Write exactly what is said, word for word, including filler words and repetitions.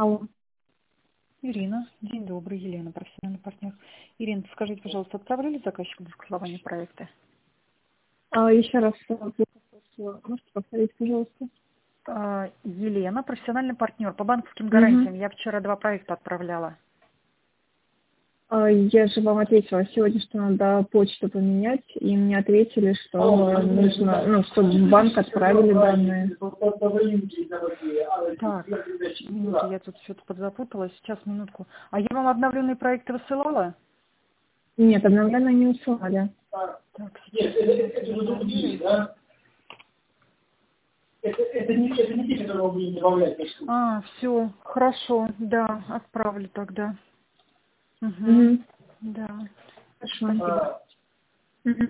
Алло. Ирина, день добрый, Елена, профессиональный партнер. Ирина, скажите, пожалуйста, отправляли заказчику для согласования проекта? А, еще раз, э, плохо слышала. Можете повторить, пожалуйста? А, Елена, профессиональный партнер по банковским Угу. гарантиям. Я вчера два проекта отправляла. А, я же вам ответила сегодня, что надо почту поменять, и мне ответили, что нужно, ну, чтобы в банк отправили данные. Так, минуту, я тут что-то подзапуталась. Сейчас, минутку. А я вам обновленные проекты высылала? Нет, обновленно не усылали. Так, сейчас минуту, я проверю. Это, это, не, это не те, которые вы будете добавлять. А, все, хорошо, да, отправлю тогда. Угу. Угу. Да, Хорошо. спасибо. Мгм.